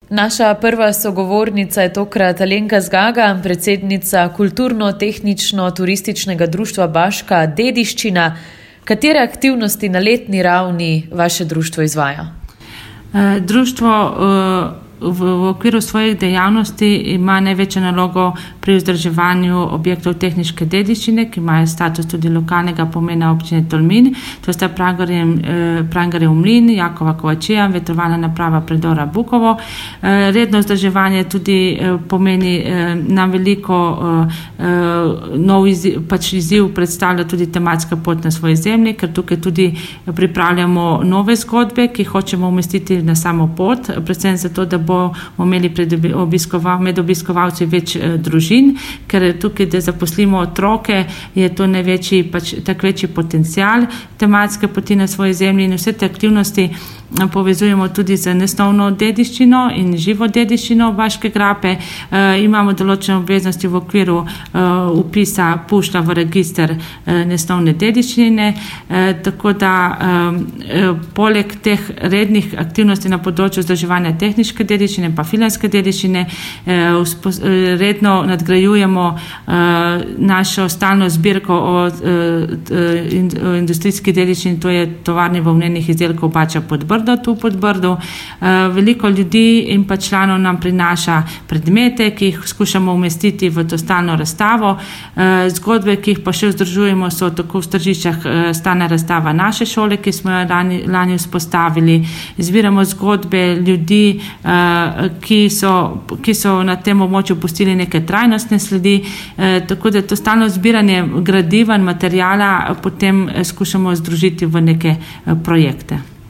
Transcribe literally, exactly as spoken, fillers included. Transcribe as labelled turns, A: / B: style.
A: Naša prva sogovornica je tokrat Alenka Zgaga, predsednica Kulturno-tehnično-turističnega društva Baška dediščina. Katere aktivnosti na letni ravni vaše društvo izvaja?
B: Društvo v, v okviru svojih dejavnosti ima največjo nalogo pri vzdrževanju objektov tehniške dediščine, ki imajo status tudi lokalnega pomena občine Tolmin. To sta Prangarjev mlin, Jakova kovačija, vetrovalna naprava predora Bukovo. Redno vzdrževanje tudi pomeni nam veliko nov izziv, pač izziv predstavlja tudi tematska pot na svoji zemlji, ker tukaj tudi pripravljamo nove zgodbe, ki hočemo umestiti na samo pot, predvsem zato, da bomo imeli obiskova, med obiskovalci več družin, ker tukaj, da zaposlimo otroke, je to največji, pač tak večji potencial tematske poti na svoji zemlji in vse te aktivnosti povezujemo tudi z nesnovno dediščino in živo dediščino Baške grape. E, imamo določene obveznosti v okviru e, upisa pušča v register e, nesnovne dediščine, e, tako da e, e, poleg teh rednih aktivnosti na področju vzdrževanja tehniške dediščine pa filmske dediščine e, uspo, e, redno nadgrajujemo e, našo stalno zbirko o, e, in, o industrijski dediščini, to je tovarni volnenih izdelkov Bača Podbrdo, tu pod Brdu. Veliko ljudi in pa članov nam prinaša predmete, ki jih skušamo umestiti v to stalno razstavo. Zgodbe, ki jih pa še vzdržujemo, so tako v stržiščah stalna razstava naše šole, ki smo jo lani, lani vzpostavili. Zbiramo zgodbe ljudi, ki so, ki so na tem območju pustili neke trajnostne sledi, tako da to stalno zbiranje gradiva in materijala potem skušamo združiti v neke projekte.